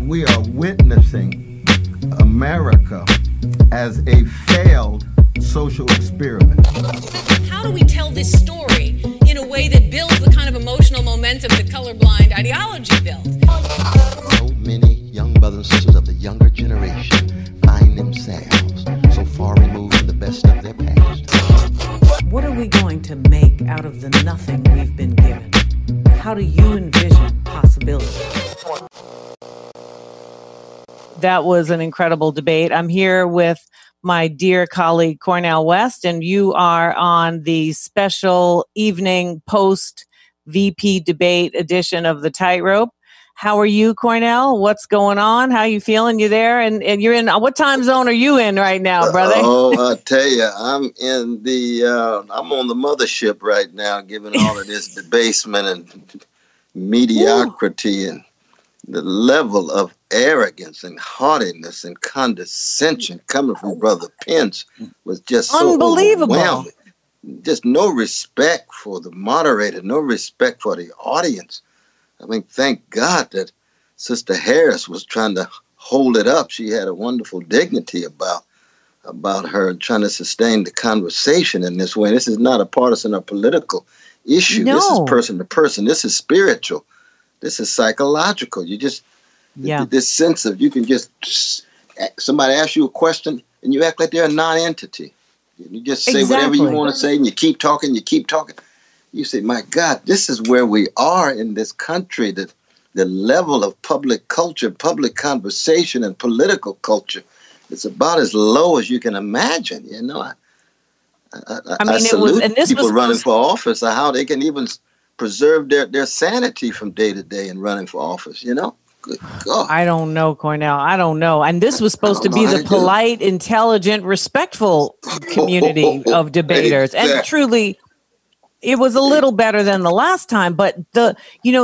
we are witnessing America as a failed social experiment. How do we tell this story in a way that builds the kind of emotional momentum that colorblind ideology built? So many young brothers and sisters of the younger generation find themselves so far removed from the best of their past. What are we going to make out of the nothing we've been given? How do you envision possibility? That was an incredible debate. I'm here with my dear colleague, Cornel West, and you are on the special evening post VP debate edition of the Tightrope. How are you, Cornel? What's going on? How are you feeling? You there? And you're in, what time zone are you in right now, brother? I tell you, I'm in I'm on the mothership right now, given all of this debasement and mediocrity. Ooh. And the level of arrogance and haughtiness and condescension coming from Brother Pence was just so unbelievable. Overwhelming. Just no respect for the moderator, no respect for the audience. I mean, thank God that Sister Harris was trying to hold it up. She had a wonderful dignity about her trying to sustain the conversation in this way. This is not a partisan or political issue. No. This is person to person. This is spiritual. This is psychological. You just, this sense of you can just, somebody asks you a question and you act like they're a non-entity. You just say whatever you want to say and you keep talking, You say, my God, this is where we are in this country, that the level of public culture, public conversation, and political culture is about as low as you can imagine. You know, I salute people running for office, how they can even preserve their sanity from day to day in running for office, you know? Good God. I don't know, Cornel. I don't know. And this was supposed to be the polite, intelligent, respectful community of debaters. Exactly. And truly, it was a little better than the last time, but the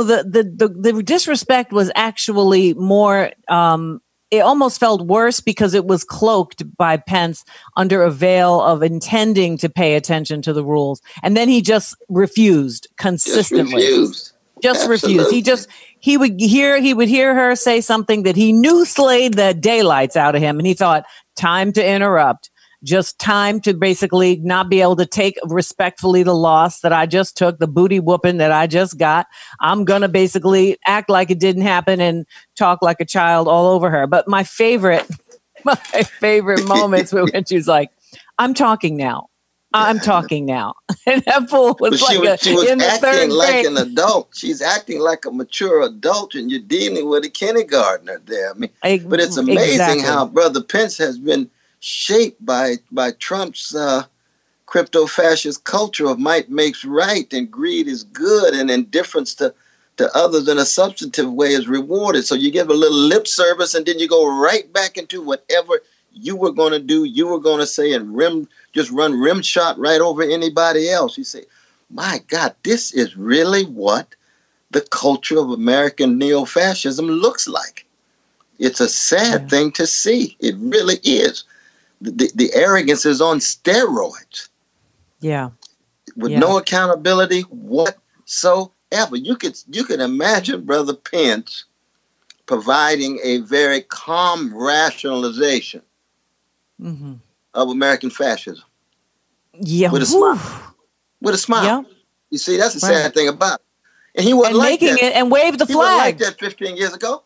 disrespect was actually more, it almost felt worse because it was cloaked by Pence under a veil of intending to pay attention to the rules. And then he just refused consistently. Just refused. He would hear her say something that he knew slayed the daylights out of him. And he thought, time to interrupt. Just time to basically not be able to take respectfully the loss that I just took, the booty whooping that I just got. I'm going to basically act like it didn't happen and talk like a child all over her. But my favorite moments were when she was like, I'm talking now. And that fool was she was acting like an adult. She's acting like a mature adult, and you're dealing with a kindergartner there. I mean, but it's amazing how Brother Pence has been shaped by Trump's crypto-fascist culture of might makes right and greed is good and indifference to others in a substantive way is rewarded. So you give a little lip service and then you go right back into whatever you were going to do, you were going to say, and just run rim shot right over anybody else. You say, my God, this is really what the culture of American neo-fascism looks like. It's a sad thing to see. It really is. The arrogance is on steroids. Yeah. With no accountability whatsoever. You could imagine Brother Pence providing a very calm rationalization of American fascism. Yeah. With a smile. With a smile. Yeah. You see, that's the sad thing about it. And he wasn't like that. And waved the flag. He wasn't like that 15 years ago.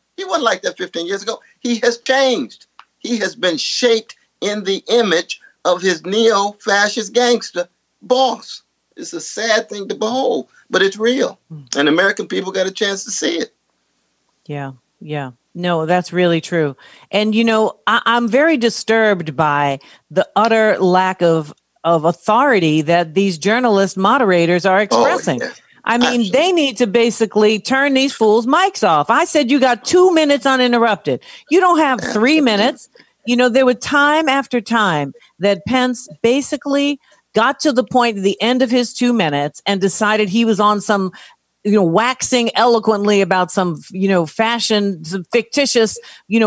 He has changed. He has been shaped in the image of his neo-fascist gangster boss. It's a sad thing to behold, but it's real. And American people got a chance to see it. Yeah. No, that's really true. And, I'm very disturbed by the utter lack of authority that these journalist moderators are expressing. Oh, yeah. I mean, absolutely. They need to basically turn these fools' mics off. I said, you got 2 minutes uninterrupted. You don't have 3 minutes. There were time after time that Pence basically got to the point at the end of his 2 minutes and decided he was on some, waxing eloquently about some, fashion, some fictitious,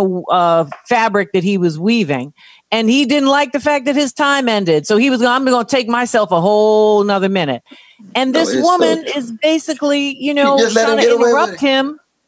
fabric that he was weaving. And he didn't like the fact that his time ended. So he was, I'm going to take myself a whole another minute. And this woman is basically, trying to interrupt him.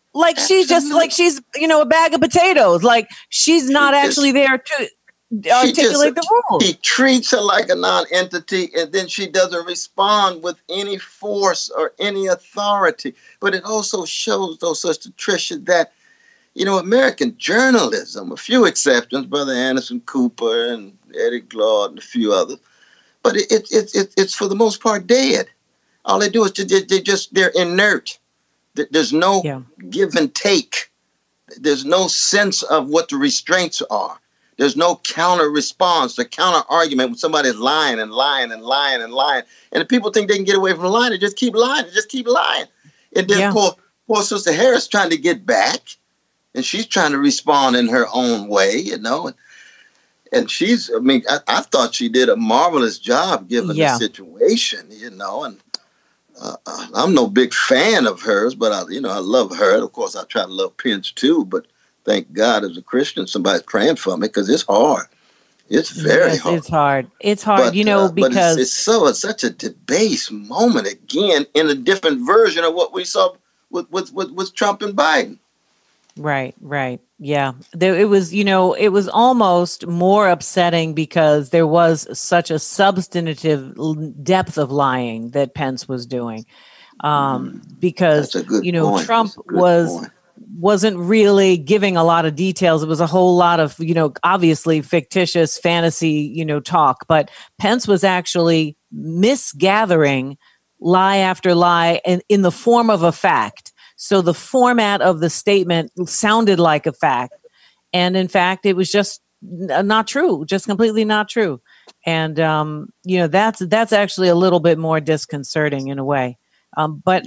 like she's just like she's a bag of potatoes. Like she's not actually there to articulate the rules. He treats her like a non-entity, and then she doesn't respond with any force or any authority. But it also shows, though, Sister Tricia, that American journalism, a few exceptions, Brother Anderson Cooper and Eddie Glaude and a few others, but it's for the most part dead. All they do is they're inert. There's no give and take. There's no sense of what the restraints are. There's no counter response, the counter argument when somebody's lying and lying and lying and lying. And if people think they can get away from the line, they just keep lying. They just keep lying. And then poor Sister Harris trying to get back. And she's trying to respond in her own way, And she's, I thought she did a marvelous job given the situation, And I'm no big fan of hers, but I love her. Of course, I try to love Pence too, but thank God as a Christian, somebody's praying for me because it's hard. It's very hard. It's hard. It's hard, but, because it's such a debased moment again in a different version of what we saw with Trump and Biden. Right. Yeah. It was almost more upsetting because there was such a substantive depth of lying that Pence was doing. Because, Trump wasn't really giving a lot of details. It was a whole lot of, obviously fictitious fantasy, talk, but Pence was actually misgathering lie after lie in the form of a fact. So the format of the statement sounded like a fact. And in fact, it was just not true, just completely not true. And, that's actually a little bit more disconcerting in a way. But,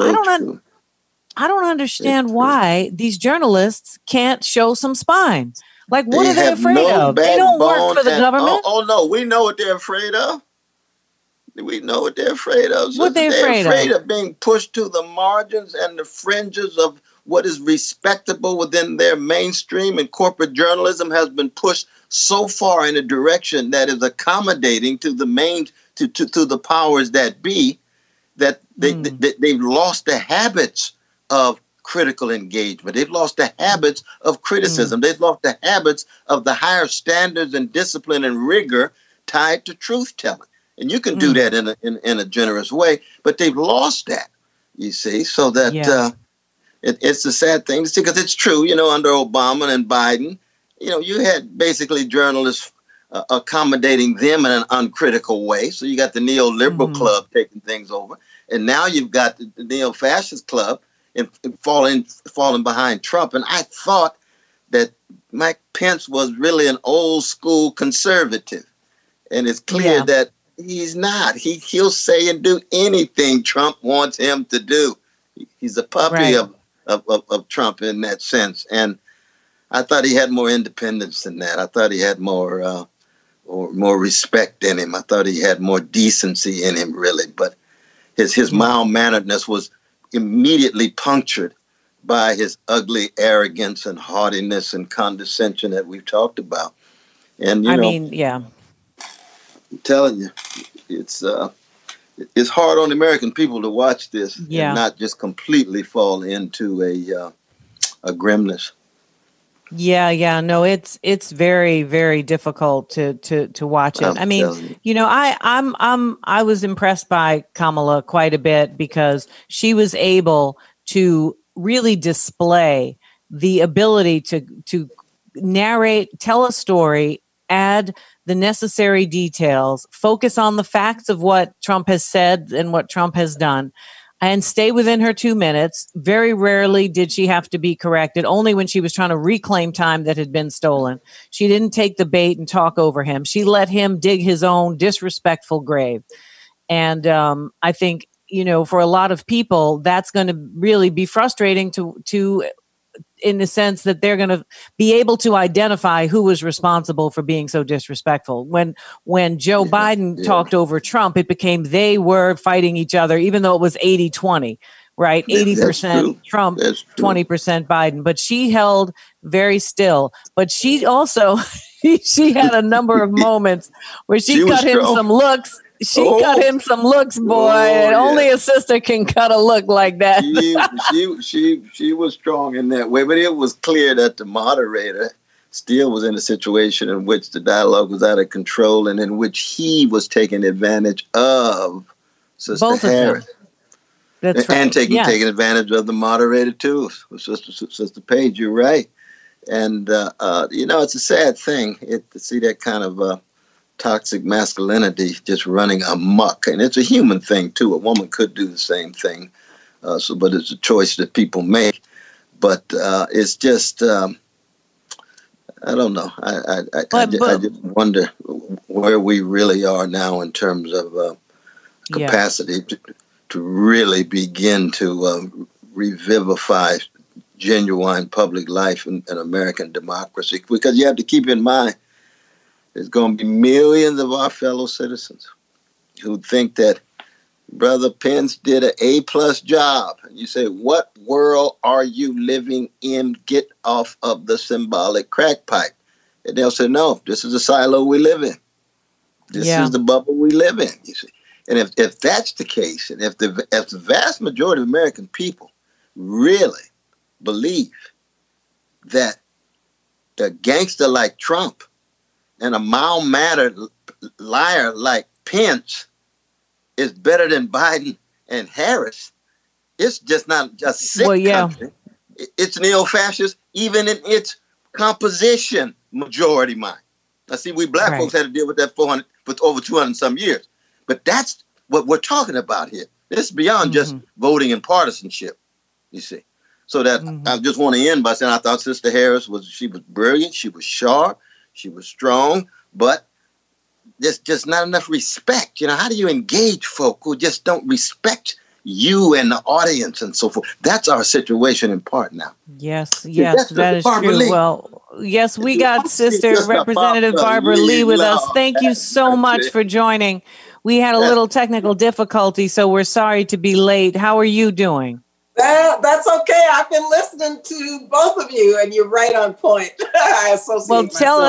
I don't understand why these journalists can't show some spine. Like, what are they afraid of? They don't work for the government. Oh, no, we know what they're afraid of. We know what they're afraid of. What they're afraid of being pushed to the margins and the fringes of what is respectable within their mainstream, and corporate journalism has been pushed so far in a direction that is accommodating to the powers that be, that they've lost the habits of critical engagement. They've lost the habits of criticism. They've lost the habits of the higher standards and discipline and rigor tied to truth telling. And you can do that in a generous way, but they've lost that, you see, so that it's a sad thing to see, because it's true, under Obama and Biden, you had basically journalists accommodating them in an uncritical way. So you got the neoliberal club taking things over. And now you've got the neo-fascist club and falling behind Trump. And I thought that Mike Pence was really an old school conservative. And it's clear that he's not. He'll say and do anything Trump wants him to do. He's a puppy of Trump in that sense. And I thought he had more independence than that. I thought he had more respect in him. I thought he had more decency in him, really. But his mild-manneredness was immediately punctured by his ugly arrogance and haughtiness and condescension that we've talked about. And I'm telling you, it's hard on American people to watch this and not just completely fall into a grimness. No, it's very, very difficult to watch it. I was impressed by Kamala quite a bit because she was able to really display the ability to narrate, tell a story, add the necessary details, focus on the facts of what Trump has said and what Trump has done, and stay within her 2 minutes. Very rarely did she have to be corrected, only when she was trying to reclaim time that had been stolen. She didn't take the bait and talk over him. She let him dig his own disrespectful grave. And I think, for a lot of people, that's going to really be frustrating to in the sense that they're going to be able to identify who was responsible for being so disrespectful. When Joe Biden talked over Trump, it became they were fighting each other, even though it was 80-20, right? 80% Trump, 20% Biden. But she held very still. But she also, she had a number of moments where she cut him some looks She cut him some looks, boy. And only a sister can cut a look like that. She was strong in that way, but it was clear that the moderator still was in a situation in which the dialogue was out of control and in which he was taking advantage of Sister Harris. That's right. And taking advantage of the moderator too, Sister Page. You're right. And, it's a sad thing to see that kind of toxic masculinity just running amok. And it's a human thing, too. A woman could do the same thing. But it's a choice that people make. But it's just, I don't know. I just wonder where we really are now in terms of capacity to really begin to revivify genuine public life in American democracy. Because you have to keep in mind, there's going to be millions of our fellow citizens who think that Brother Pence did an A+ job. And you say, what world are you living in? Get off of the symbolic crack pipe. And they'll say, no, this is the silo we live in. This is the bubble we live in, you see. And if that's the case, and if the vast majority of American people really believe that a gangster like Trump and a mild-mannered liar like Pence is better than Biden and Harris, it's just not a sick country. It's neo-fascist, even in its composition, majority mind. Now, see, we black folks had to deal with that for over 200 some years. But that's what we're talking about here. This is beyond just voting and partisanship, you see. So that I just want to end by saying I thought Sister Harris was brilliant, she was sharp, she was strong, but there's just not enough respect. How do you engage folk who just don't respect you and the audience and so forth? That's our situation in part now. Yes, that is true. Lee. Well, yes, we got Sister Representative Barbara Lee with us. Thank you so much for joining. We had a little technical difficulty, so we're sorry to be late. How are you doing? That's okay. I've been listening to both of you, and you're right on point. I associate tell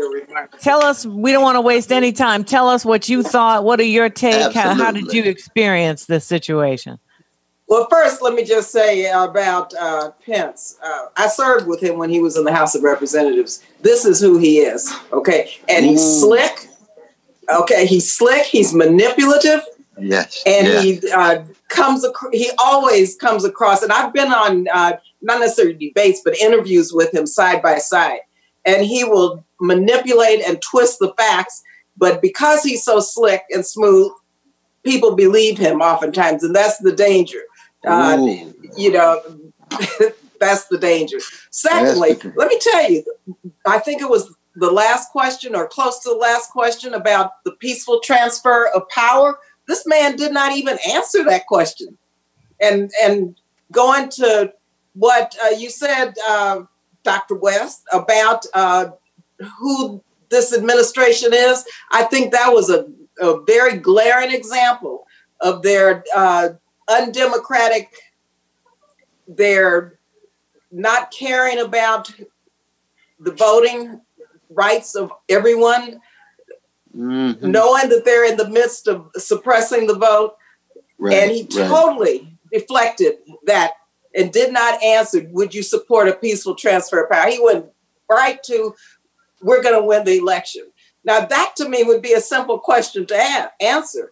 us. We don't want to waste any time. Tell us what you thought. What are your take? How did you experience this situation? Well, first, let me just say about Pence. I served with him when he was in the House of Representatives. This is who he is. Okay, and he's slick. Okay, he's slick. He's manipulative. Yes, and he always comes across, and I've been on not necessarily debates, but interviews with him side by side, and he will manipulate and twist the facts, but because he's so slick and smooth, people believe him oftentimes, and that's the danger. That's the danger. Secondly, let me tell you, I think it was the last question or close to the last question about the peaceful transfer of power. This man did not even answer that question. And going to what you said, Dr. West, about who this administration is, I think that was a very glaring example of their undemocratic, their not caring about the voting rights of everyone, knowing that they're in the midst of suppressing the vote. And he totally deflected that and did not answer, would you support a peaceful transfer of power? He went right to, we're going to win the election. Now, that to me would be a simple question to answer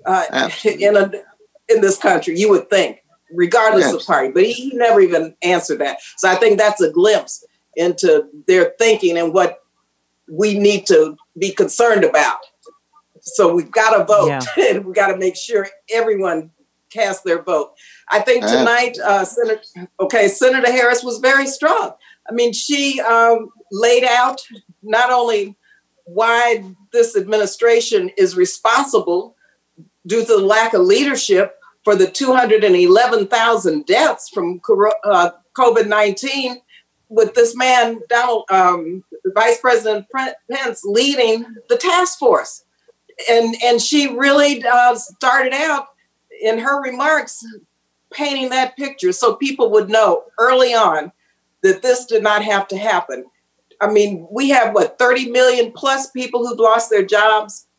in this country, you would think, regardless of party. But he never even answered that. So I think that's a glimpse into their thinking and what we need to be concerned about. So we've got to vote, and we've got to make sure everyone casts their vote. I think tonight, Senator Harris was very strong. I mean, she laid out not only why this administration is responsible due to the lack of leadership for the 211,000 deaths from COVID-19, with this man, Vice President Pence, leading the task force. And she really started out in her remarks painting that picture so people would know early on that this did not have to happen. I mean, we have, 30 million plus people who've lost their jobs,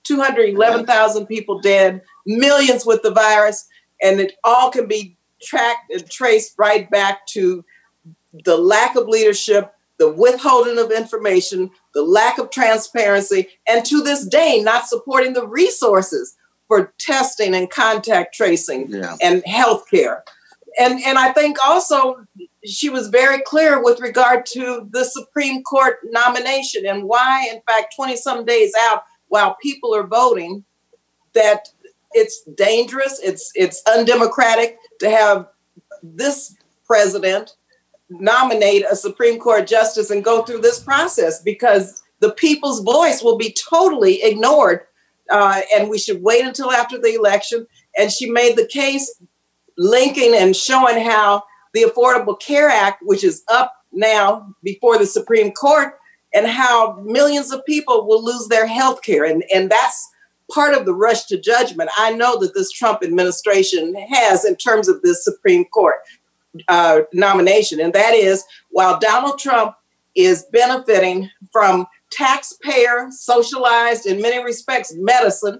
211,000 people dead, millions with the virus, and it all can be tracked and traced right back to the lack of leadership, the withholding of information, the lack of transparency, and to this day, not supporting the resources for testing and contact tracing and healthcare. And I think also she was very clear with regard to the Supreme Court nomination and why, in fact, 20-some days out, while people are voting, that it's dangerous, it's undemocratic to have this president nominate a Supreme Court justice and go through this process, because the people's voice will be totally ignored. And we should wait until after the election. And she made the case linking and showing how the Affordable Care Act, which is up now before the Supreme Court, and how millions of people will lose their health care. And that's part of the rush to judgment I know that this Trump administration has in terms of this Supreme Court nomination. And that is, while Donald Trump is benefiting from taxpayer socialized, in many respects, medicine,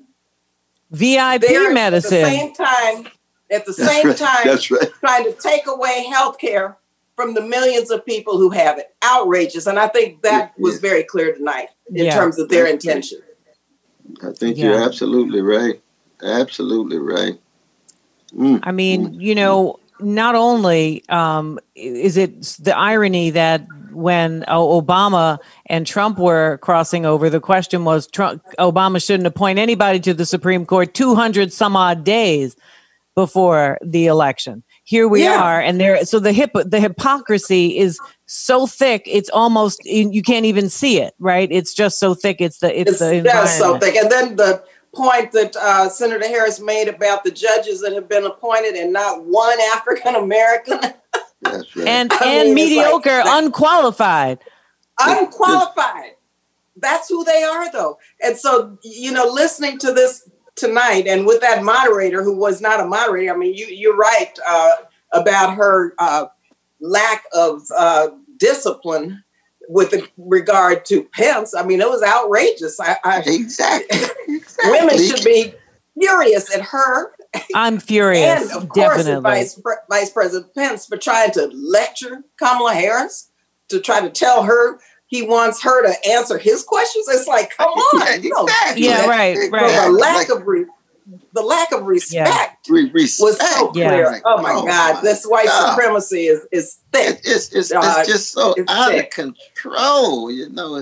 VIP medicine, at the same time, trying to take away health care from the millions of people who have it. Outrageous. And I think that was very clear tonight in terms of their intention. I think you're absolutely right. Absolutely right. I mean, you know, not only is it the irony that when Obama and Trump were crossing over, the question was Obama shouldn't appoint anybody to the Supreme Court 200 some odd days before the election. Here we are, and so the hypocrisy is so thick, it's almost you can't even see it, right? It's just so thick. It's just so thick. And then the point that Senator Harris made about the judges that have been appointed and not one African American. That's right. And mediocre, like unqualified. That's who they are, though. And so, you know, listening to this tonight, and with that moderator who was not a moderator, I mean, you're right about her lack of discipline with regard to Pence. I mean, it was outrageous. Exactly. Women should be furious at her. I'm furious. And of course, definitely. Vice President Pence for trying to lecture Kamala Harris, to try to tell her he wants her to answer his questions. It's like, come on. Right. The lack of respect was so clear. Oh my God, this white supremacy is thick. It's just so out of control. You know,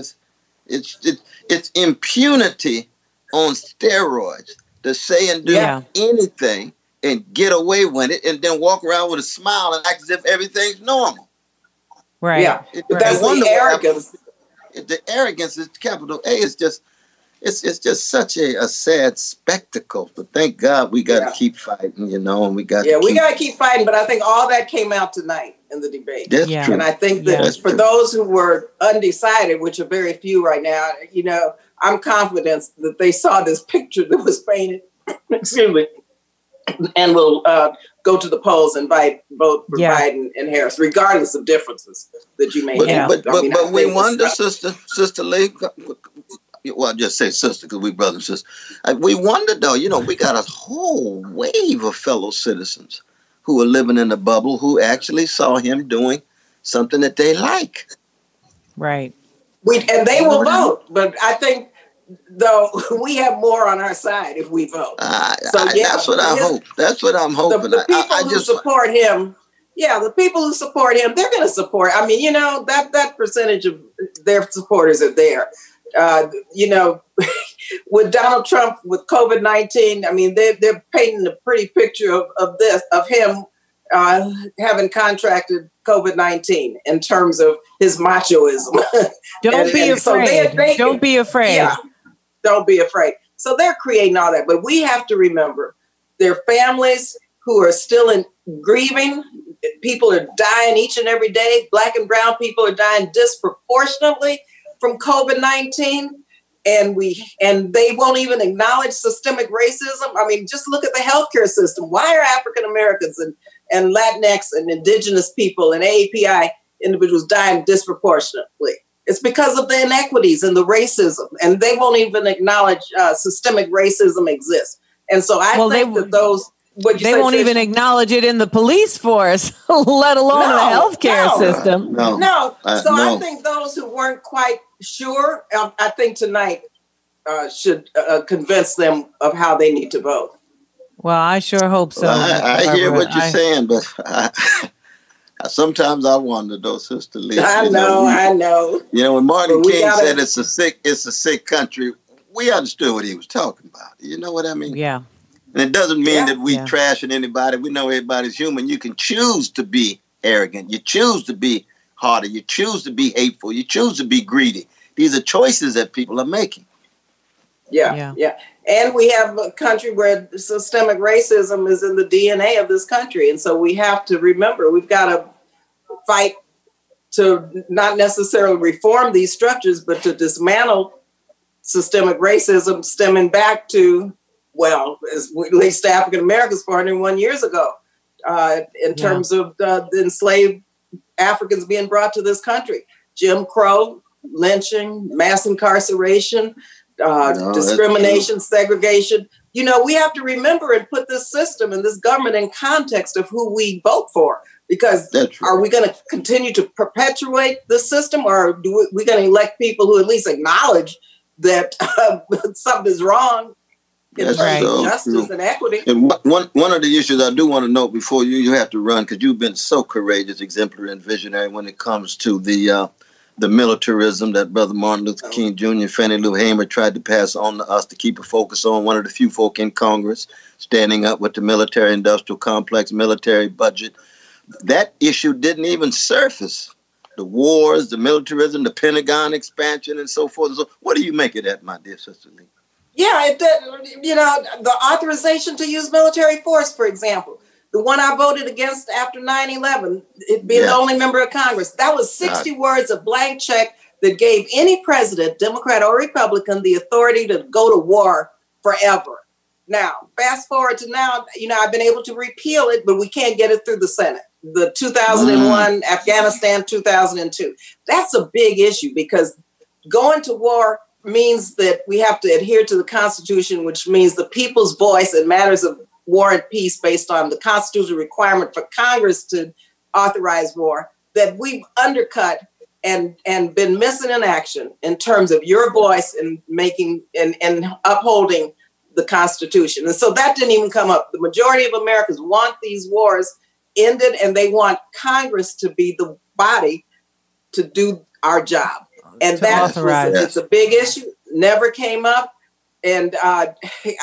it's impunity on steroids to say and do anything and get away with it, and then walk around with a smile and act as if everything's normal. Right. Yeah. That's the arrogance. The arrogance is capital A. It's just such a sad spectacle. But thank God we got to keep fighting, you know, and we got to keep fighting. But I think all that came out tonight in the debate. That's true. And I think that for those who were undecided, which are very few right now, you know, I'm confident that they saw this picture that was painted. Excuse me. And will go to the polls and vote for Biden and Harris, regardless of differences that you may have. But we wonder, Sister Lee. Well, I'll just say sister because we brother and sister. We wonder, though, you know, we got a whole wave of fellow citizens who are living in a bubble who actually saw him doing something that they like. Right. And they will vote. But I think, though, we have more on our side if we vote. That's what I hope. That's what I'm hoping. The people who support him, the people who support him, they're going to support. I mean, you know, that percentage of their supporters are there. You know, with Donald Trump, with COVID-19, I mean, they're painting a pretty picture of him having contracted COVID-19 in terms of his machoism. Don't be afraid. Don't be afraid. Yeah, don't be afraid. So they're creating all that. But we have to remember their families who are still grieving. People are dying each and every day. Black and brown people are dying disproportionately from COVID-19. And they won't even acknowledge systemic racism. I mean, just look at the healthcare system. Why are African Americans and Latinx and indigenous people and AAPI individuals dying disproportionately? It's because of the inequities and the racism, and they won't even acknowledge systemic racism exists. And so I think that those. They won't even acknowledge it in the police force, let alone in the healthcare system. I think those who weren't quite sure, I think tonight should convince them of how they need to vote. Well, I sure hope so. Well, I hear what you're saying, but sometimes I wonder, though, Sister Lee. I know. You know, when Martin King said it's a sick country, we understood what he was talking about. You know what I mean? Yeah. And it doesn't mean that we trashing anybody. We know everybody's human. You can choose to be arrogant. You choose to be haughty. You choose to be hateful. You choose to be greedy. These are choices that people are making. Yeah. And we have a country where systemic racism is in the DNA of this country. And so we have to remember, we've got to fight to not necessarily reform these structures, but to dismantle systemic racism stemming back to, well, at least African Americans 401 years ago, in terms of the enslaved Africans being brought to this country. Jim Crow, lynching, mass incarceration, discrimination, segregation. You know, we have to remember and put this system and this government in context of who we vote for. Because are we going to continue to perpetuate the system, or are we going to elect people who at least acknowledge that something is wrong? In terms of justice and equity. And one of the issues I do want to note before you have to run, because you've been so courageous, exemplary, and visionary when it comes to the militarism that Brother Martin Luther King Jr. Fannie Lou Hamer tried to pass on to us to keep a focus on. One of the few folk in Congress standing up with the military-industrial complex, military budget. That issue didn't even surface. The wars, the militarism, the Pentagon expansion, and so forth. So what do you make of that, my dear Sister Lee? Yeah, the authorization to use military force, for example, the one I voted against after 9/11, it being the only member of Congress, that was 60 words of blank check that gave any president, Democrat or Republican, the authority to go to war forever. Now, fast forward to now, I've been able to repeal it, but we can't get it through the Senate. The 2001, Afghanistan, 2002. That's a big issue because going to war means that we have to adhere to the Constitution, which means the people's voice in matters of war and peace based on the constitutional requirement for Congress to authorize war, that we've undercut and been missing in action in terms of your voice in making and upholding the Constitution. And so that didn't even come up. The majority of Americans want these wars ended, and they want Congress to be the body to do our job. And it's a big issue, never came up. And I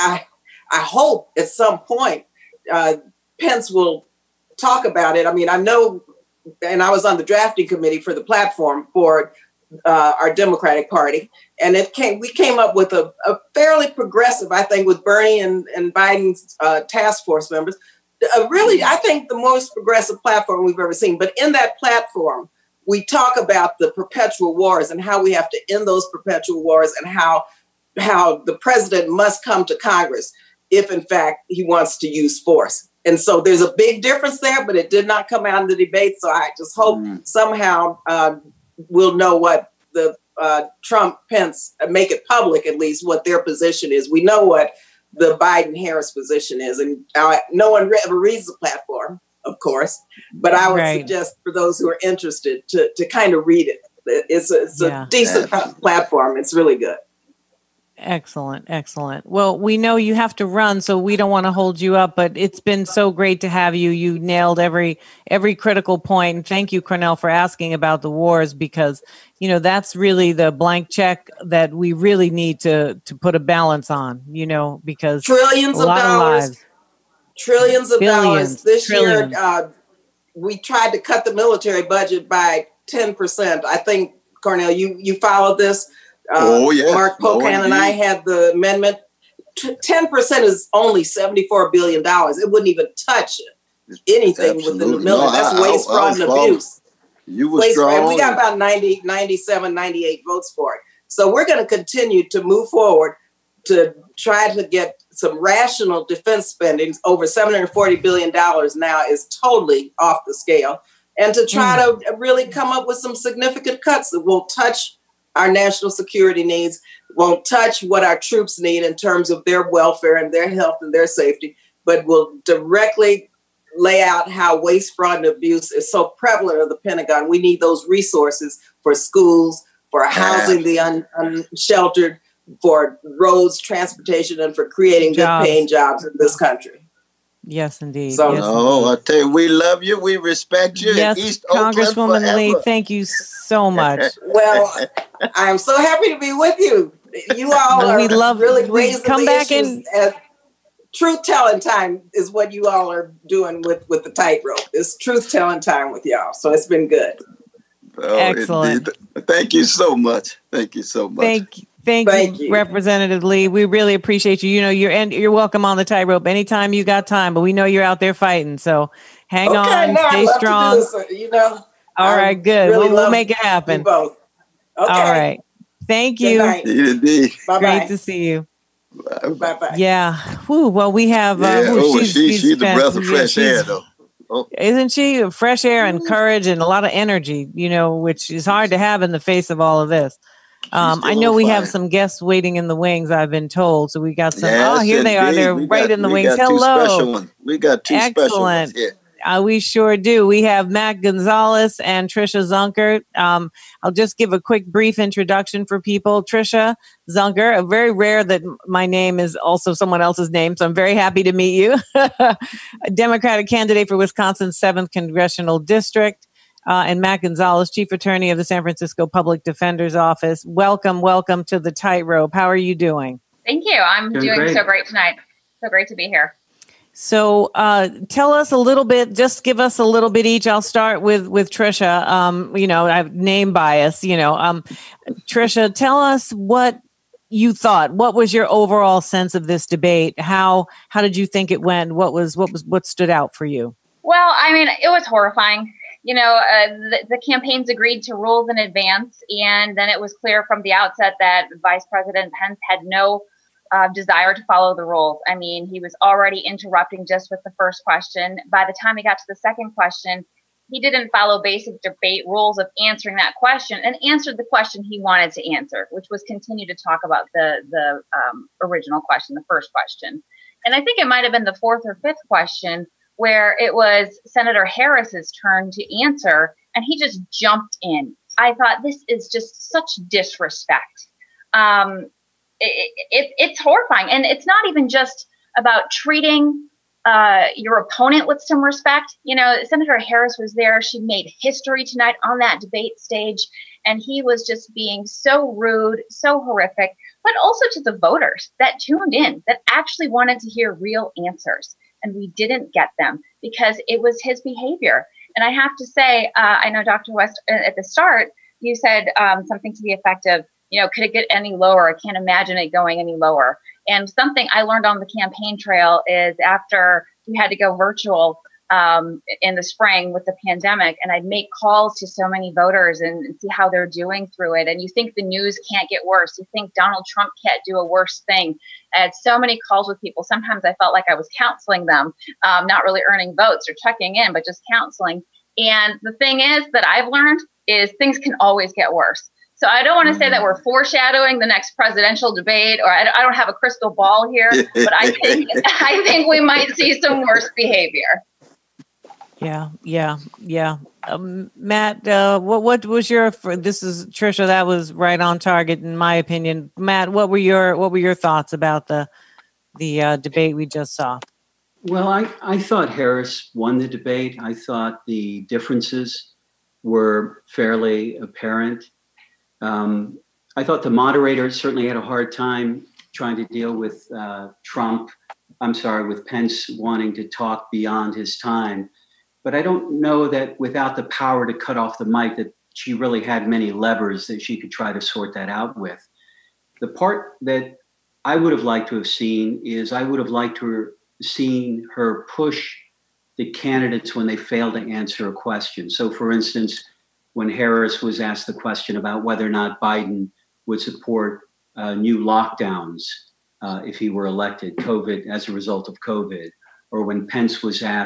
hope at some point Pence will talk about it. I mean, I know, and I was on the drafting committee for the platform for our Democratic Party. And we came up with a fairly progressive, I think, with Bernie and Biden's task force members, really, I think the most progressive platform we've ever seen. But in that platform, we talk about the perpetual wars and how we have to end those perpetual wars and how the president must come to Congress if, in fact, he wants to use force. And so there's a big difference there, but it did not come out in the debate. So I just hope somehow we'll know what the Trump, Pence, make it public, at least, what their position is. We know what the Biden-Harris position is. And no one ever reads the platform, of course, but I would suggest for those who are interested to kind of read it. It's a decent platform. It's really good. Excellent. Excellent. Well, we know you have to run, so we don't want to hold you up, but it's been so great to have you. You nailed every critical point. And thank you, Cornell, for asking about the wars, because, that's really the blank check that we really need to put a balance on, because trillions of dollars, trillions of dollars this year. We tried to cut the military budget by 10%. I think, Cornell, you followed this. Mark Pocan and I had the amendment. 10% is only $74 billion. It wouldn't even touch anything within the military. That's waste, fraud, and abuse. You were strong. We got about 97, 98 votes for it. So we're going to continue to move forward to try to get some rational defense spending. Over $740 billion now is totally off the scale. and to try to really come up with some significant cuts that won't touch our national security needs, won't touch what our troops need in terms of their welfare and their health and their safety, but will directly lay out how waste, fraud, and abuse is so prevalent at the Pentagon. We need those resources for schools, for housing the unsheltered, for roads, transportation, and for creating good paying jobs in this country. Yes, indeed. So, yes, I tell you, we love you. We respect you. Yes, East Congresswoman Oakland Lee, thank you so much. Well, I'm so happy to be with you. You all are really raising come the back issues. Truth-telling time is what you all are doing with the tightrope. It's truth-telling time with y'all. So it's been good. Oh, excellent. Indeed. Thank you so much. Thank you so much. Thank you, Representative Lee. We really appreciate you. You know, you're welcome on the tightrope anytime you got time, but we know you're out there fighting. So hang on, stay strong. All right, good. Really we'll make it happen. Both. Okay. All right. Thank you. Indeed. Great to see you. Bye-bye. Yeah. Whew, well, we have. She's the breath of fresh air, though. Oh. Isn't she? Fresh air and courage and a lot of energy, you know, which is hard to have in the face of all of this. I know we have some guests waiting in the wings, I've been told. So we got some. Yes, here they are. They're right in the wings. Hello. We got two special ones here. We sure do. We have Matt Gonzalez and Trisha Zunker. I'll just give a quick brief introduction for people. Trisha Zunker, very rare that my name is also someone else's name, so I'm very happy to meet you. A Democratic candidate for Wisconsin's 7th Congressional District. And Matt Gonzalez, Chief Attorney of the San Francisco Public Defender's Office. Welcome to the Tightrope. How are you doing? Thank you. I'm doing so great tonight. So great to be here. So tell us a little bit, just give us a little bit each. I'll start with Trisha. You know, I have name bias, you know. Trisha, tell us what you thought. What was your overall sense of this debate? How did you think it went? What stood out for you? Well, I mean, it was horrifying. You know, the campaigns agreed to rules in advance, and then it was clear from the outset that Vice President Pence had no desire to follow the rules. I mean, he was already interrupting just with the first question. By the time he got to the second question, he didn't follow basic debate rules of answering that question and answered the question he wanted to answer, which was continue to talk about the original question, the first question. And I think it might have been the fourth or fifth question where it was Senator Harris's turn to answer, and he just jumped in. I thought, this is just such disrespect. It's horrifying. And it's not even just about treating your opponent with some respect. You know, Senator Harris was there. She made history tonight on that debate stage, and he was just being so rude, so horrific, but also to the voters that tuned in, that actually wanted to hear real answers. And we didn't get them because it was his behavior. And I have to say, I know Dr. West, at the start, you said something to the effect of, you know, could it get any lower? I can't imagine it going any lower. And something I learned on the campaign trail is after we had to go virtual in the spring with the pandemic, and I'd make calls to so many voters and see how they're doing through it. And you think the news can't get worse. You think Donald Trump can't do a worse thing. I had so many calls with people. Sometimes I felt like I was counseling them, not really earning votes or checking in, but just counseling. And the thing is that I've learned is things can always get worse. So I don't want to say that we're foreshadowing the next presidential debate, or I don't have a crystal ball here, but I think we might see some worse behavior. Yeah. Matt, what was your? This is Trisha. That was right on target, in my opinion. Matt, what were your thoughts about the debate we just saw? Well, I thought Harris won the debate. I thought the differences were fairly apparent. I thought the moderator certainly had a hard time trying to deal with with Pence wanting to talk beyond his time. But I don't know that without the power to cut off the mic that she really had many levers that she could try to sort that out with. The part that I would have liked to have seen is I would have liked to have seen her push the candidates when they fail to answer a question. So for instance, when Harris was asked the question about whether or not Biden would support new lockdowns if he were elected, COVID, as a result of COVID, or when Pence was asked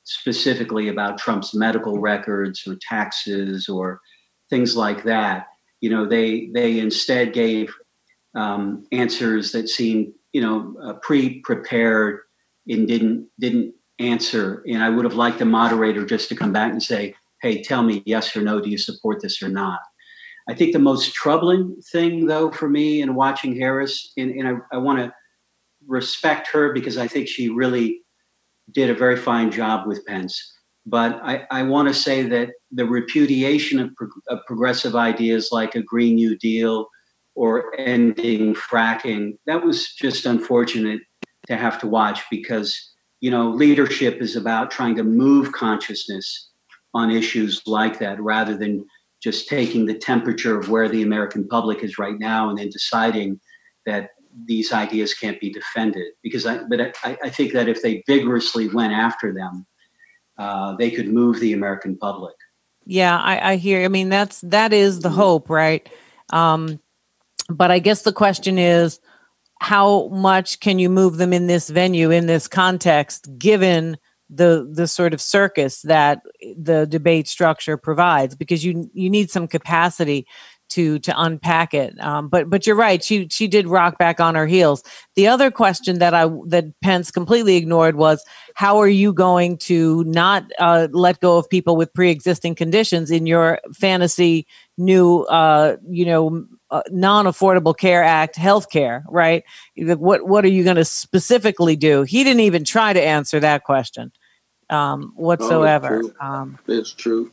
specifically about Trump's medical records or taxes or things like that. You know, they instead gave answers that seemed, pre-prepared and didn't answer. And I would have liked the moderator just to come back and say, hey, tell me yes or no, do you support this or not? I think the most troubling thing, though, for me in watching Harris, and I want to respect her because I think she really did a very fine job with Pence. But I want to say that the repudiation of progressive ideas like a Green New Deal or ending fracking, that was just unfortunate to have to watch because, leadership is about trying to move consciousness on issues like that rather than just taking the temperature of where the American public is right now and then deciding that these ideas can't be defended. Because I think that if they vigorously went after them, they could move the American public. Yeah, I hear. I mean, that is the hope, right? But I guess the question is, how much can you move them in this venue, in this context, given the sort of circus that the debate structure provides? Because you need some capacity to unpack it. But you're right. She did rock back on her heels. The other question that Pence completely ignored was, how are you going to not let go of people with pre-existing conditions in your fantasy new, non-affordable care act healthcare, right? What are you going to specifically do? He didn't even try to answer that question whatsoever. It's true.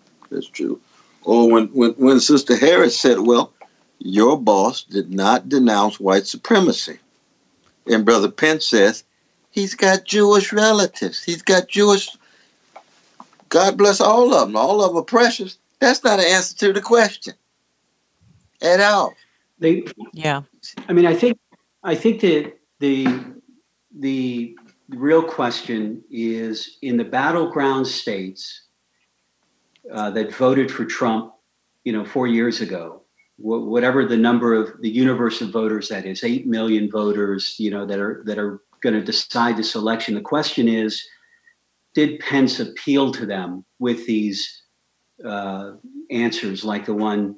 Or when Sister Harris said, well, your boss did not denounce white supremacy. And Brother Pence says, he's got Jewish relatives. He's got Jewish, God bless all of them. All of them are precious. That's not an answer to the question at all. Yeah. I mean, I think that the real question is in the battleground states that voted for Trump, 4 years ago, whatever the number of the universe of voters that is, 8 million voters, that are going to decide this election. The question is, did Pence appeal to them with these answers like the one,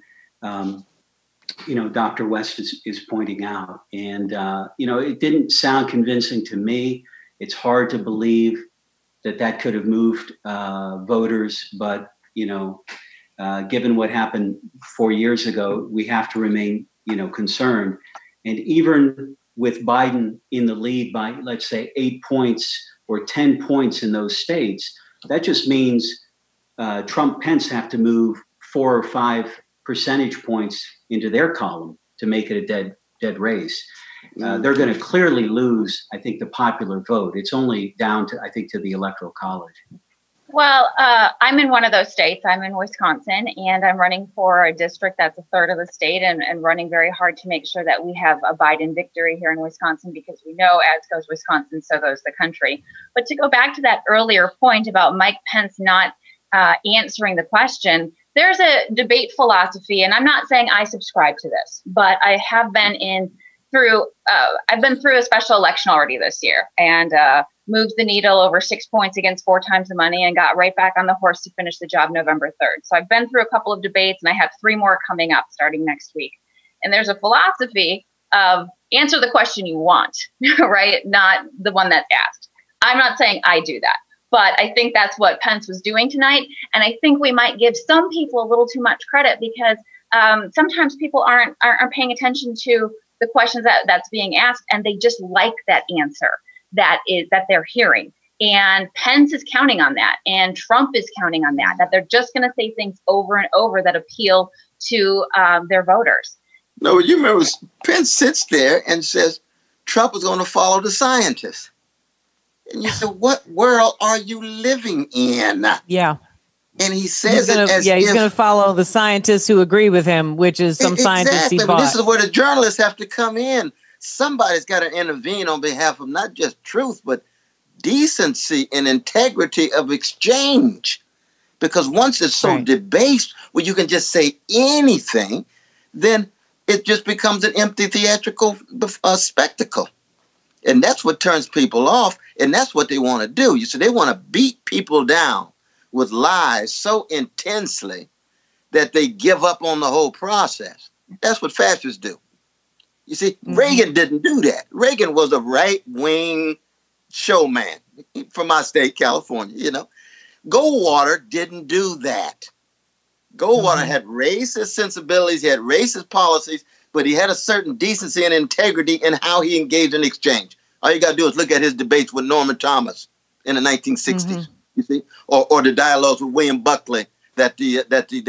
Dr. West is pointing out? And, it didn't sound convincing to me. It's hard to believe that could have moved voters, but given what happened 4 years ago, we have to remain, concerned. And even with Biden in the lead by, let's say, 8 points or 10 points in those states, that just means Trump Pence have to move 4 or 5 percentage points into their column to make it a dead race. They're going to clearly lose, I think, the popular vote. It's only down to, I think, to the Electoral College. Well, I'm in one of those states. I'm in Wisconsin, and I'm running for a district that's a third of the state and running very hard to make sure that we have a Biden victory here in Wisconsin, because we know as goes Wisconsin, so goes the country. But to go back to that earlier point about Mike Pence not answering the question, there's a debate philosophy, and I'm not saying I subscribe to this, but I have been I've been through a special election already this year, and moved the needle over 6 points against 4 times the money and got right back on the horse to finish the job November 3rd. So I've been through a couple of debates, and I have 3 more coming up starting next week. And there's a philosophy of answer the question you want, right? Not the one that's asked. I'm not saying I do that, but I think that's what Pence was doing tonight. And I think we might give some people a little too much credit because sometimes people aren't paying attention to the questions that's being asked, and they just like that answer that they're hearing. And Pence is counting on that, and Trump is counting on that they're just going to say things over and over that appeal to their voters. No, you remember Pence sits there and says Trump is going to follow the scientists. And you said, what world are you living in? Yeah. And he says he's going to follow the scientists who agree with him, which is some scientists he bought. But this is where the journalists have to come in. Somebody's got to intervene on behalf of not just truth, but decency and integrity of exchange. Because once it's so debased, where you can just say anything, then it just becomes an empty theatrical spectacle. And that's what turns people off. And that's what they want to do. You see, they want to beat people down with lies so intensely that they give up on the whole process. That's what fascists do. You see, Reagan didn't do that. Reagan was a right-wing showman from my state, California, you know. Goldwater didn't do that. Goldwater had racist sensibilities, he had racist policies, but he had a certain decency and integrity in how he engaged in exchange. All you got to do is look at his debates with Norman Thomas in the 1960s, you see, or the dialogues with William Buckley that the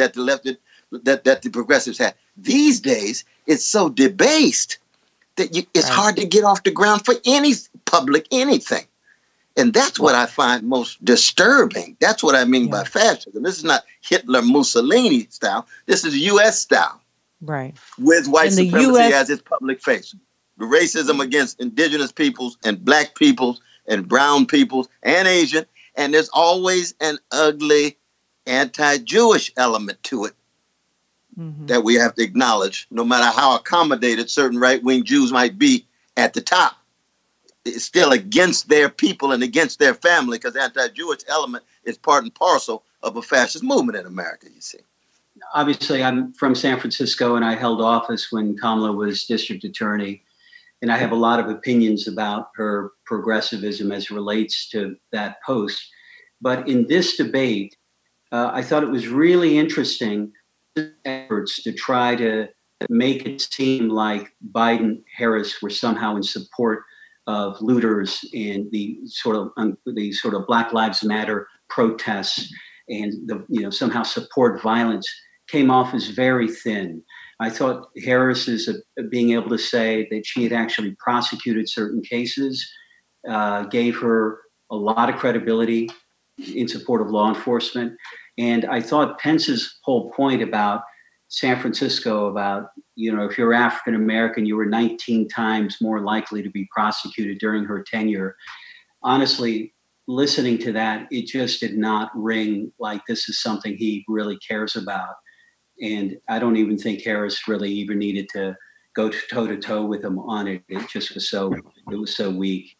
progressives had. These days, it's so debased that it's hard to get off the ground for any public anything. And that's what I find most disturbing. That's what I mean by fascism. This is not Hitler, Mussolini style. This is U.S. style. Right. With white supremacy as its public face. The racism against indigenous peoples and black peoples and brown peoples and Asian. And there's always an ugly anti-Jewish element to it that we have to acknowledge, no matter how accommodated certain right-wing Jews might be at the top. It's still against their people and against their family, because the anti-Jewish element is part and parcel of a fascist movement in America, you see. Obviously, I'm from San Francisco, and I held office when Kamala was district attorney. And I have a lot of opinions about her progressivism as it relates to that post. But in this debate, I thought it was really interesting efforts to try to make it seem like Biden, Harris were somehow in support of looters and the sort of Black Lives Matter protests and somehow support violence came off as very thin. I thought Harris's being able to say that she had actually prosecuted certain cases gave her a lot of credibility in support of law enforcement. And I thought Pence's whole point about San Francisco, about, if you're African American, you were 19 times more likely to be prosecuted during her tenure. Honestly, listening to that, it just did not ring like this is something he really cares about. And I don't even think Harris really even needed to go toe to toe with him on it. It just was so weak,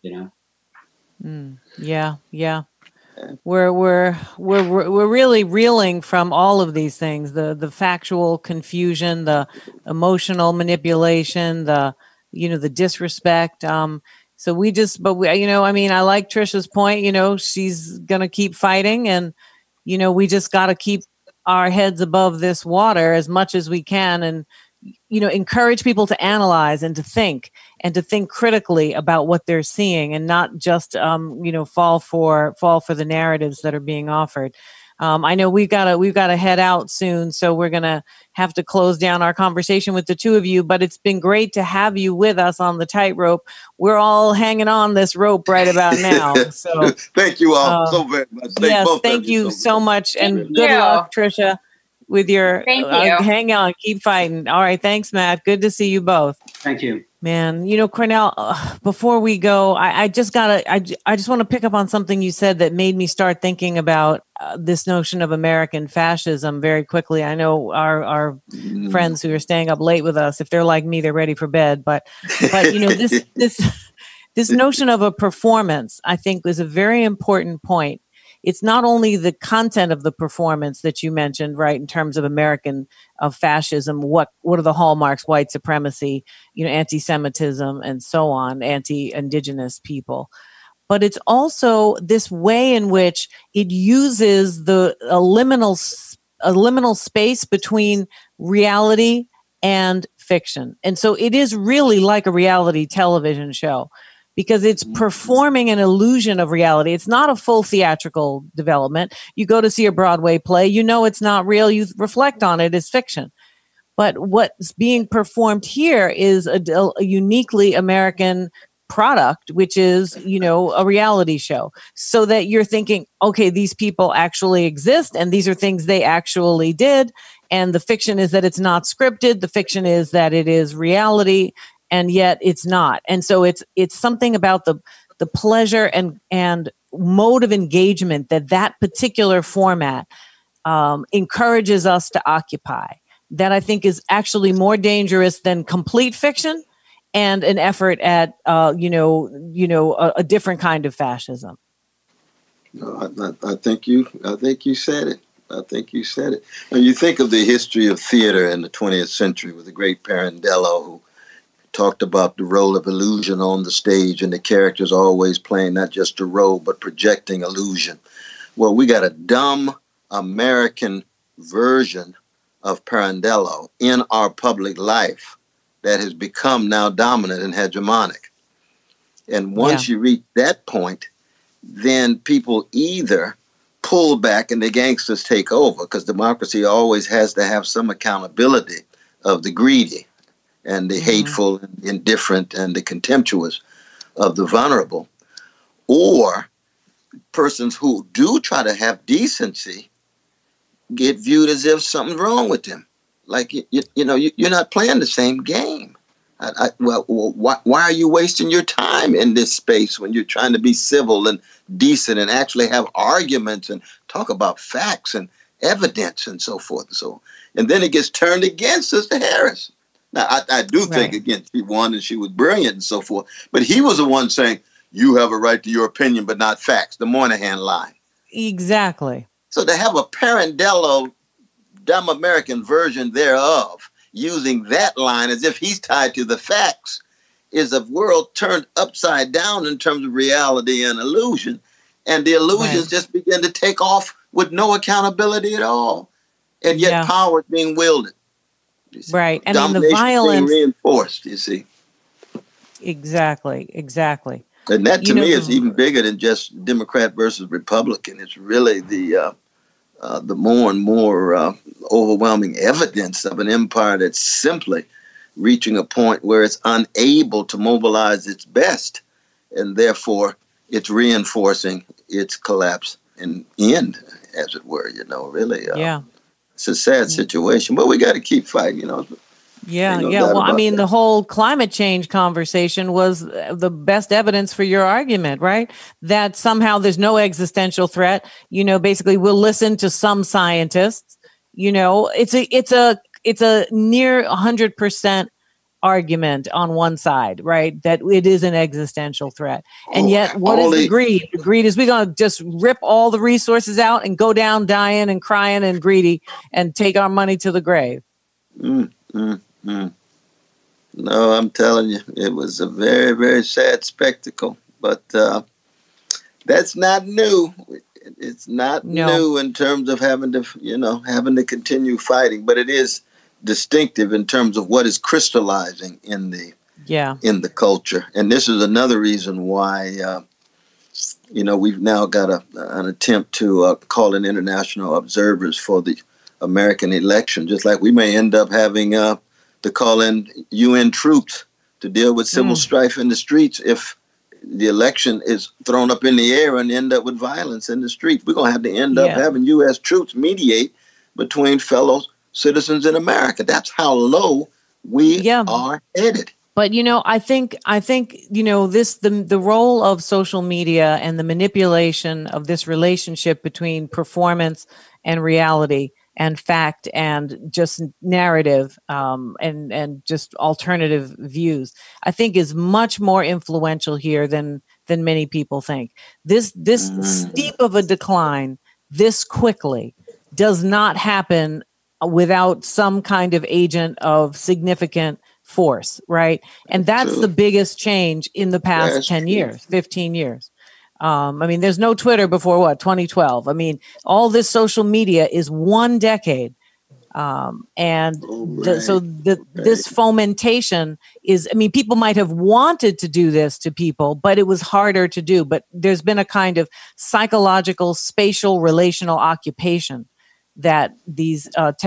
Yeah. We're really reeling from all of these things, the factual confusion, the emotional manipulation, the disrespect. So I like Trisha's point, she's going to keep fighting, and, we just got to keep our heads above this water as much as we can, and encourage people to analyze and to think critically about what they're seeing, and not just fall for the narratives that are being offered. I know we've got to head out soon, so we're gonna have to close down our conversation with the two of you. But it's been great to have you with us on the tightrope. We're all hanging on this rope right about now. So thank you all so very much. Thank you so much, and good luck, Trisha, with your hang on, keep fighting. All right, thanks, Matt. Good to see you both. Thank you. Man, Cornell, before we go, I just want to pick up on something you said that made me start thinking about this notion of American fascism very quickly. I know our friends who are staying up late with us, if they're like me, they're ready for bed. But this notion of a performance, I think, is a very important point. It's not only the content of the performance that you mentioned, right, in terms of fascism, what are the hallmarks, white supremacy, anti-Semitism, and so on, anti-indigenous people. But it's also this way in which it uses a liminal space between reality and fiction. And so it is really like a reality television show, because it's performing an illusion of reality. It's not a full theatrical development. You go to see a Broadway play, it's not real. You reflect on it as fiction. But what's being performed here is a uniquely American product, which is, a reality show. So that you're thinking, okay, these people actually exist, and these are things they actually did. And the fiction is that it's not scripted. The fiction is that it is reality. And yet it's not. And so it's something about the pleasure and mode of engagement that particular format encourages us to occupy, that I think is actually more dangerous than complete fiction, and an effort at, a different kind of fascism. No, I think you said it. I think you said it. When you think of the history of theater in the 20th century with the great Pirandello, who talked about the role of illusion on the stage and the characters always playing not just a role, but projecting illusion. Well, we got a dumb American version of Pirandello in our public life that has become now dominant and hegemonic. And once you reach that point, then people either pull back and the gangsters take over, because democracy always has to have some accountability of the greedy and the hateful and indifferent and the contemptuous, of the vulnerable, or persons who do try to have decency get viewed as if something's wrong with them. Like, you're not playing the same game. Why are you wasting your time in this space when you're trying to be civil and decent and actually have arguments and talk about facts and evidence and so forth and so on? And then it gets turned against Sister Harris. Now, I do think, again, she won and she was brilliant and so forth. But he was the one saying, you have a right to your opinion, but not facts, the Moynihan line. Exactly. So to have a Pirandello, dumb American version thereof, using that line as if he's tied to the facts, is a world turned upside down in terms of reality and illusion. And the illusions just begin to take off with no accountability at all. And yet power is being wielded. Right. I mean, the violence being reinforced, you see. Exactly. And that to me is even bigger than just Democrat versus Republican. It's really the more and more overwhelming evidence of an empire that's simply reaching a point where it's unable to mobilize its best, and therefore it's reinforcing its collapse and end, as it were. Really, it's a sad situation, but we got to keep fighting. Well, I mean, the whole climate change conversation was the best evidence for your argument, right? That somehow there's no existential threat. Basically, we'll listen to some scientists. It's a near 100% argument on one side, right? That it is an existential threat. And yet, what is the greed? The greed is we're going to just rip all the resources out and go down dying and crying and greedy and take our money to the grave. No, I'm telling you, it was a very, very sad spectacle. But that's not new. It's not new in terms of having to continue fighting. But it is distinctive in terms of what is crystallizing in the culture. And this is another reason why we've now got an attempt to call in international observers for the American election, just like we may end up having to call in UN troops to deal with civil strife in the streets if the election is thrown up in the air and end up with violence in the streets. We're going to have to end up having U.S. troops mediate between fellow citizens in America. That's how low we are headed. But, I think, the role of social media and the manipulation of this relationship between performance and reality and fact and just narrative and just alternative views, I think is much more influential here than many people think. This steep of a decline this quickly does not happen without some kind of agent of significant force, right? And that's the biggest change in the past 10 years, 15 years. There's no Twitter before 2012. All this social media is one decade. This fomentation is, people might have wanted to do this to people, but it was harder to do. But there's been a kind of psychological, spatial, relational occupation that these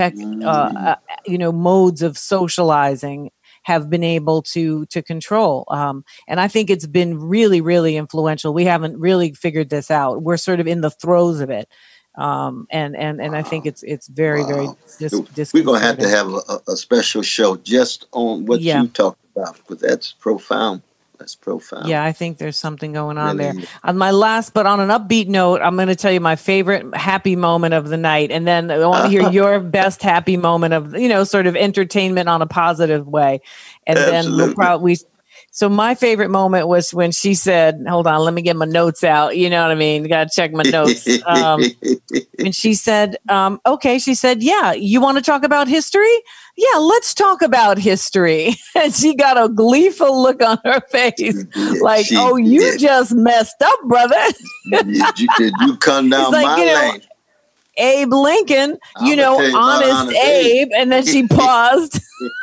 modes of socializing have been able to control. And I think it's been really, really influential. We haven't really figured this out. We're sort of in the throes of it. And I think it's very, very We're going to have a special show just on what you talked about, because that's profound. That's profound. Yeah, I think there's something going on there. On my last, but on an upbeat note, I'm going to tell you my favorite happy moment of the night. And then I want to hear your best happy moment of, sort of entertainment on a positive way. And then So my favorite moment was when she said, hold on, let me get my notes out. You know what I mean? Got to check my notes. And she said, okay. She said, yeah, you want to talk about history? Yeah, let's talk about history. And she got a gleeful look on her face. Like, oh, you just messed up, brother. Did you come down like, my lane? Abe Lincoln, honest Abe. And then she paused.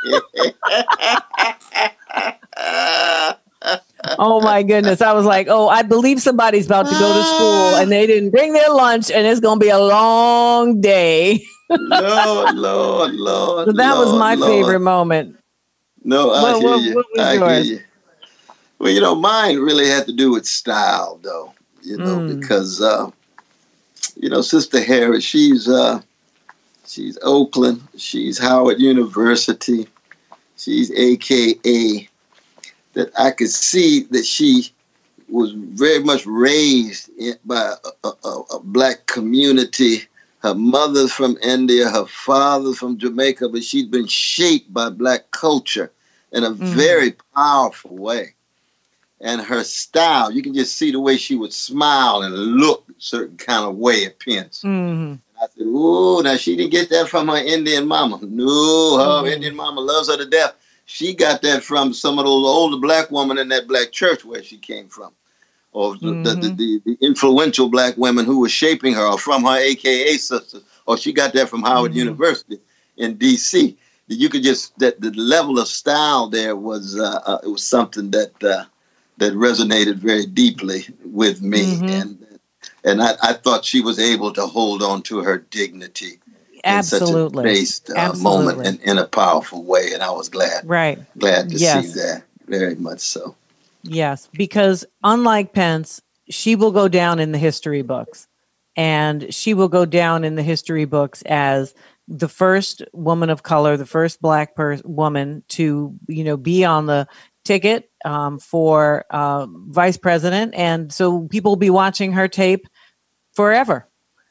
Oh my goodness. I was like, oh, I believe somebody's about to go to school and they didn't bring their lunch and it's going to be a long day. Lord. So that was my favorite moment. No, I hear you. Well, mine really had to do with style though, because, Sister Harris, she's Oakland, she's Howard University, she's AKA, that I could see that she was very much raised by a black community. Her mother's from India, her father's from Jamaica, but she'd been shaped by black culture in a very powerful way. And her style, you can just see the way she would smile and look a certain kind of way at Pence. I said, oh, now she didn't get that from her Indian mama. No, her Indian mama loves her to death. She got that from some of those older black women in that black church where she came from. Or the influential black women who were shaping her, or from her AKA sisters. Or she got that from Howard University in D.C. You could just, that the level of style there was, it was something that resonated very deeply with me. And I thought she was able to hold on to her dignity. Absolutely. In such a based moment in a powerful way. And I was glad to see that, very much so. Yes, because unlike Pence, she will go down in the history books. And she will go down in the history books as the first woman of color, the first black woman to, be on the ticket for vice president. And so people will be watching her tape forever.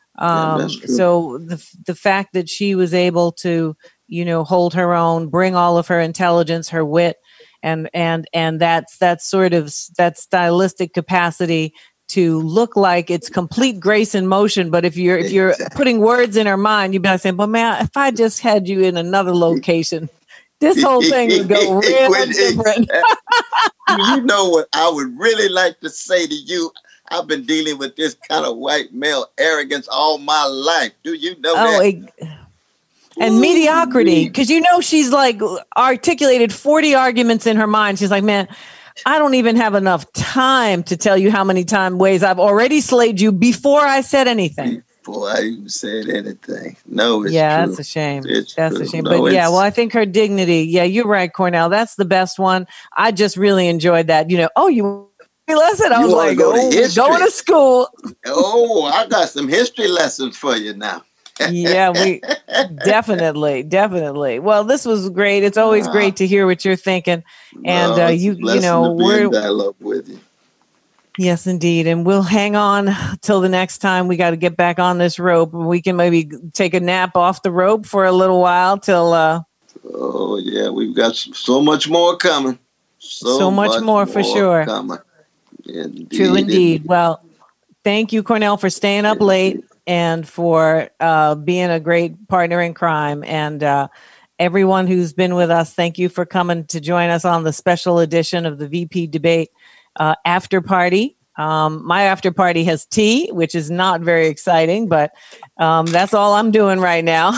So the fact that she was able to, hold her own, bring all of her intelligence, her wit, and that sort of that stylistic capacity to look like it's complete grace in motion. But if you're putting words in her mind, you'd be saying, "But man, if I just had you in another location, this whole thing would go real different." You know what I would really like to say to you? I've been dealing with this kind of white male arrogance all my life. Do you know that? And mediocrity, because she's like articulated 40 arguments in her mind. She's like, man, I don't even have enough time to tell you how many ways I've already slayed you before I said anything. Before I even said anything. No, it's true. That's a shame. That's a shame. No, but I think her dignity. Yeah, you're right, Cornell. That's the best one. I just really enjoyed that. You lesson. I was like, going to school. Oh, I got some history lessons for you now. Yeah, we definitely. Well, this was great. It's always great to hear what you're thinking. And we're in dialogue with you. Yes, indeed. And we'll hang on till the next time. We got to get back on this rope. We can maybe take a nap off the rope for a little while till. Oh yeah, we've got so much more coming. So much more for sure. Coming. Indeed. True indeed. Well, thank you, Cornell, for staying up late and for being a great partner in crime. And everyone who's been with us, thank you for coming to join us on the special edition of the VP Debate after party. My after party has tea, which is not very exciting, but that's all I'm doing right now.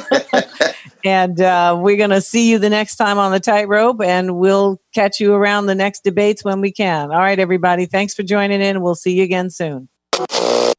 And we're going to see you the next time on the Tightrope, and we'll catch you around the next debates when we can. All right, everybody. Thanks for joining in. We'll see you again soon.